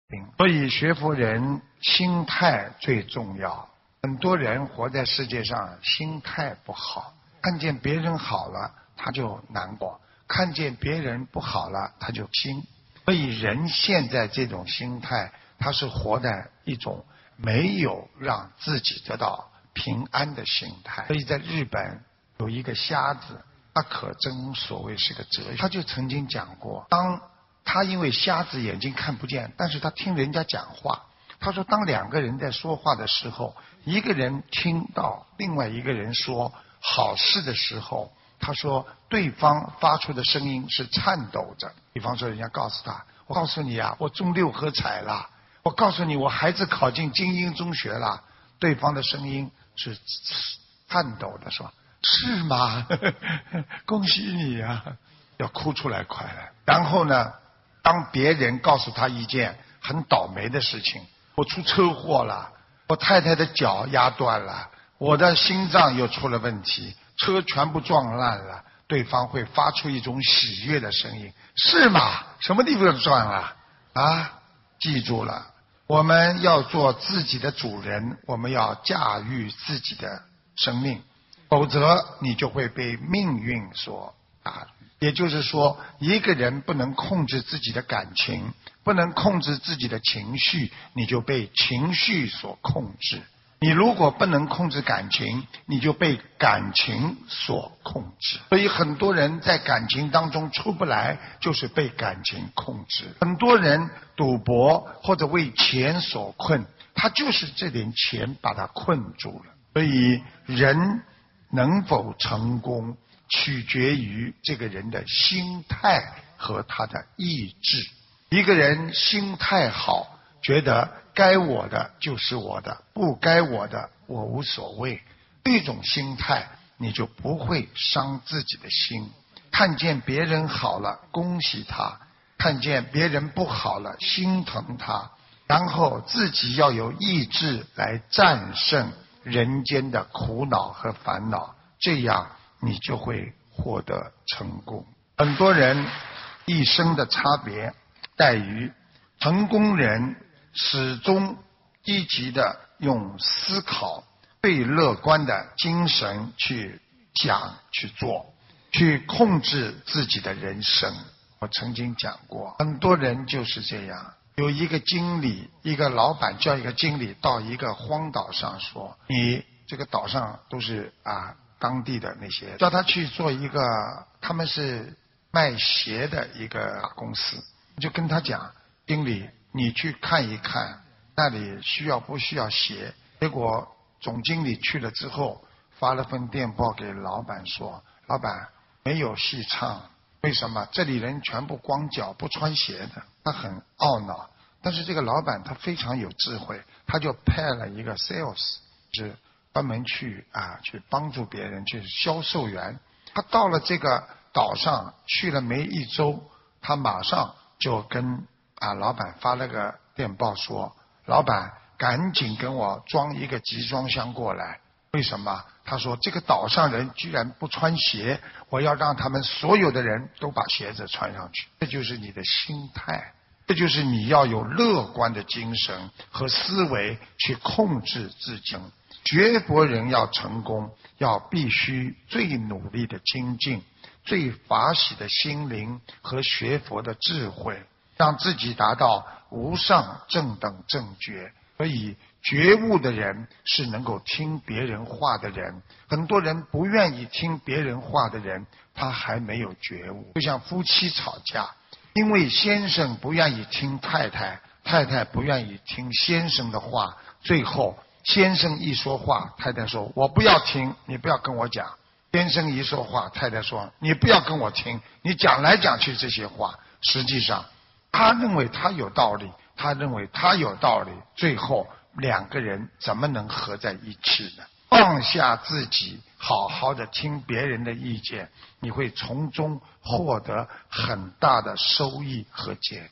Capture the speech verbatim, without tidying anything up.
所以学佛人心态最重要。很多人活在世界上，心态不好，看见别人好了他就难过，看见别人不好了他就心。所以人现在这种心态，他是活在一种没有让自己得到平安的心态。所以在日本有一个瞎子，他可真所谓是个哲学，他就曾经讲过，当他因为瞎子眼睛看不见，但是他听人家讲话，他说当两个人在说话的时候，一个人听到另外一个人说好事的时候，他说对方发出的声音是颤抖着。比方说人家告诉他，我告诉你啊，我中六合彩了，我告诉你我孩子考进精英中学了，对方的声音是颤抖的说，是吗？恭喜你啊，要哭出来快了。然后呢，当别人告诉他一件很倒霉的事情，我出车祸了，我太太的脚压断了，我的心脏又出了问题，车全部撞烂了，对方会发出一种喜悦的声音，是吗？什么地方撞了啊？记住了，我们要做自己的主人，我们要驾驭自己的生命，否则你就会被命运所打。也就是说，一个人不能控制自己的感情，不能控制自己的情绪，你就被情绪所控制。你如果不能控制感情，你就被感情所控制。所以很多人在感情当中出不来，就是被感情控制。很多人赌博或者为钱所困，他就是这点钱把他困住了。所以人能否成功，取决于这个人的心态和他的意志。一个人心态好，觉得该我的就是我的，不该我的我无所谓，这种心态你就不会伤自己的心。看见别人好了恭喜他，看见别人不好了心疼他，然后自己要有意志来战胜人间的苦恼和烦恼，这样你就会获得成功。很多人一生的差别在于，成功人始终积极的用思考、最乐观的精神去讲、去做、去控制自己的人生。我曾经讲过，很多人就是这样。有一个经理，一个老板叫一个经理到一个荒岛上说，你这个岛上都是啊当地的那些，叫他去做一个，他们是卖鞋的一个公司，就跟他讲，经理你去看一看那里需要不需要鞋。结果总经理去了之后发了份电报给老板说，老板没有戏唱，为什么？这里人全部光脚不穿鞋的。他很懊恼，但是这个老板他非常有智慧，他就派了一个 sales， 是专门去啊去帮助别人，去销售员。他到了这个岛上去了没一周，他马上就跟啊老板发了个电报说，老板赶紧跟我装一个集装箱过来。为什么？他说这个岛上人居然不穿鞋，我要让他们所有的人都把鞋子穿上去。这就是你的心态，这就是你要有乐观的精神和思维去控制自己。学佛人要成功，要必须最努力的精进，最法喜的心灵和学佛的智慧，让自己达到无上正等正觉。所以觉悟的人是能够听别人话的人，很多人不愿意听别人话的人，他还没有觉悟。就像夫妻吵架，因为先生不愿意听太太，太太不愿意听先生的话，最后先生一说话，太太说我不要听，你不要跟我讲。先生一说话，太太说你不要跟我听，你讲来讲去这些话，实际上他认为他有道理，他认为他有道理，最后两个人怎么能合在一起呢？放下自己，好好的听别人的意见，你会从中获得很大的收益和解。